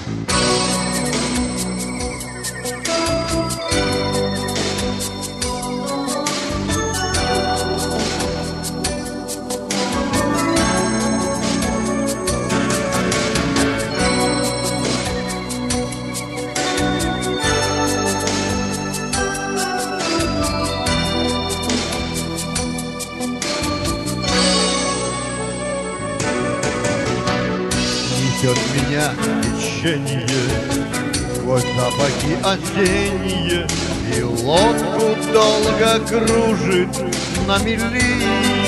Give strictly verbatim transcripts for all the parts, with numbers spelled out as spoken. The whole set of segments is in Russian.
Несет меня течение сквозь запахи осенние, и лодку долго кружит на мели.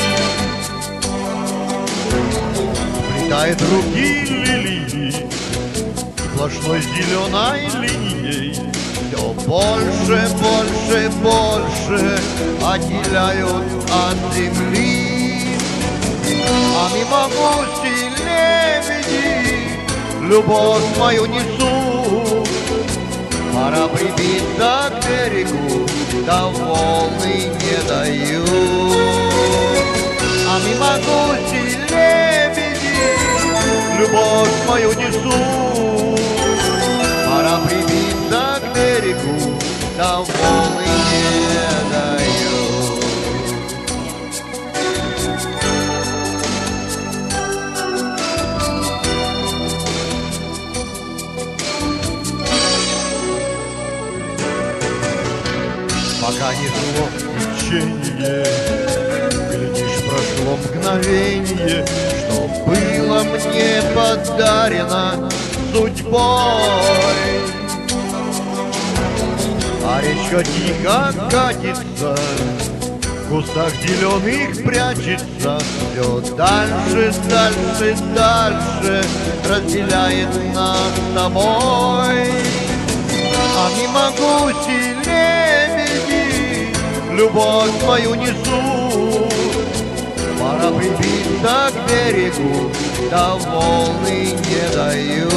Плетает руки лилии сплошной зеленой линией, все больше, больше, больше отделяют от земли. А мимо гуси лебеди любовь мою несут. Пора прибиться к берегу, да волны не дают. А мимо гуси лебеди любовь мою несут. Пора прибиться к берегу, да волны не дают. Пока несло течение, глядишь, прошло мгновенье, что было мне подарено судьбой. А речка тихо катится, в кустах зеленых прячется, все дальше, дальше, дальше разделяет нас с тобой. А мимо гуси лебеди любовь мою несут. Пора прибиться к берегу, да волны не дают.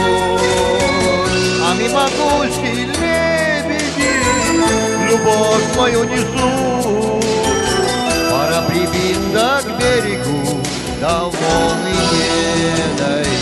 А мимо гуси лебеди любовь мою несут. Пора прибиться к берегу, да волны не дают.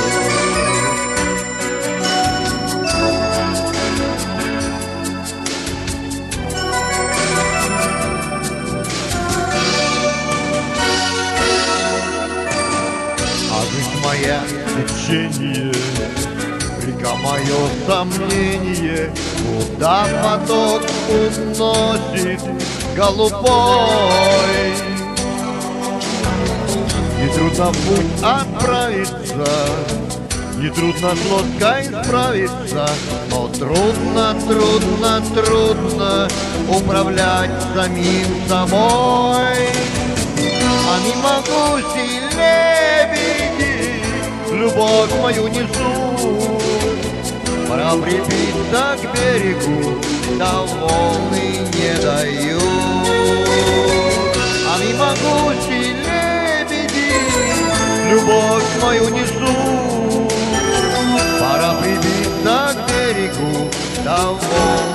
Моя течение, река мое сомнение, куда поток уносит голубой. Не трудно в путь отправиться, не трудно с лодкой справиться, но трудно, трудно, трудно управлять самим собой. А мимо гуси лебеди любовь мою несут. Пора прибиться к берегу, да волны не дают. А мимо гуси лебеди любовь мою несут. Пора прибиться к берегу, да волны